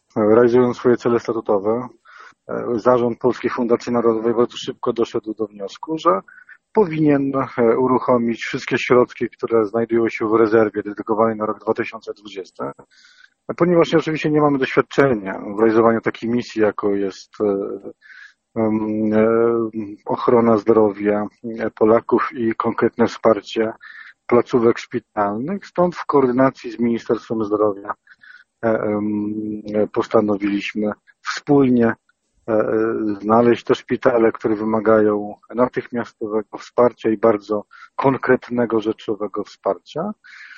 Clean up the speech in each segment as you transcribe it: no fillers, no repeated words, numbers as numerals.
realizując swoje cele statutowe, Zarząd Polskiej Fundacji Narodowej bardzo szybko doszedł do wniosku, że powinien uruchomić wszystkie środki, które znajdują się w rezerwie dedykowanej na rok 2020, ponieważ oczywiście nie mamy doświadczenia w realizowaniu takiej misji, jaką jest ochrona zdrowia Polaków i konkretne wsparcie placówek szpitalnych. Stąd w koordynacji z Ministerstwem Zdrowia postanowiliśmy wspólnie znaleźć te szpitale, które wymagają natychmiastowego wsparcia i bardzo konkretnego, rzeczowego wsparcia.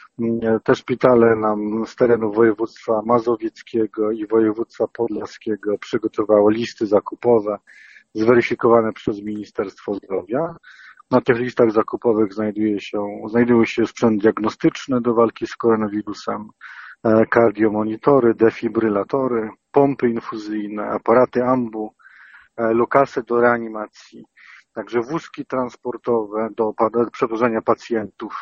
Te szpitale nam z terenu województwa mazowieckiego i województwa podlaskiego przygotowały listy zakupowe zweryfikowane przez Ministerstwo Zdrowia. Na tych listach zakupowych znajduje się sprzęt diagnostyczny do walki z koronawirusem, kardiomonitory, defibrylatory, pompy infuzyjne, aparaty ambu, lokasy do reanimacji, także wózki transportowe do przewożenia pacjentów,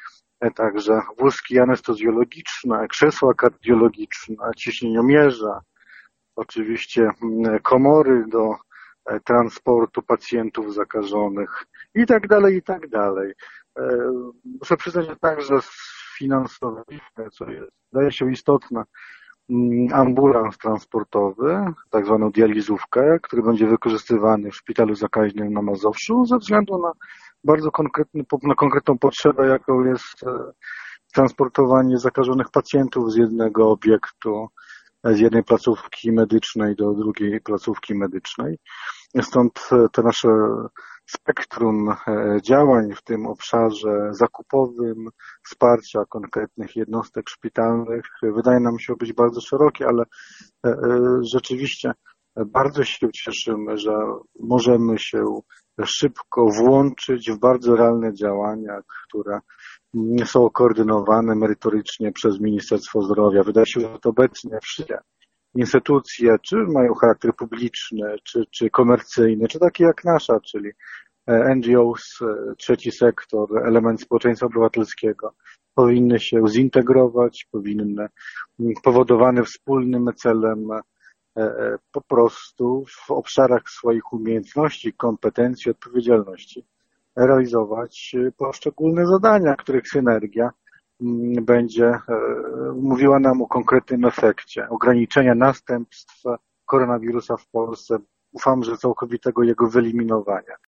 także wózki anestezjologiczne, krzesła kardiologiczne, ciśnieniomierze, oczywiście komory do transportu pacjentów zakażonych i tak dalej, i tak dalej. Muszę przyznać, że także finansowanie, co jest, wydaje się istotne, ambulans transportowy, tak zwaną dializówkę, który będzie wykorzystywany w szpitalu zakaźnym na Mazowszu ze względu na bardzo konkretną potrzebę, jaką jest transportowanie zakażonych pacjentów z jednego obiektu, z jednej placówki medycznej do drugiej placówki medycznej. Stąd te nasze spektrum działań w tym obszarze zakupowym, wsparcia konkretnych jednostek szpitalnych wydaje nam się być bardzo szerokie, ale rzeczywiście bardzo się cieszymy, że możemy się szybko włączyć w bardzo realne działania, które są koordynowane merytorycznie przez Ministerstwo Zdrowia. Wydaje się, że obecnie wszystkie instytucje, czy mają charakter publiczny, czy komercyjny, czy takie jak nasza, czyli NGOs, trzeci sektor, element społeczeństwa obywatelskiego, powinny się zintegrować, powinny powodowane wspólnym celem po prostu w obszarach swoich umiejętności, kompetencji, odpowiedzialności realizować poszczególne zadania, których synergia będzie mówiła nam o konkretnym efekcie ograniczenia następstw koronawirusa w Polsce. Ufam, że całkowitego jego wyeliminowania.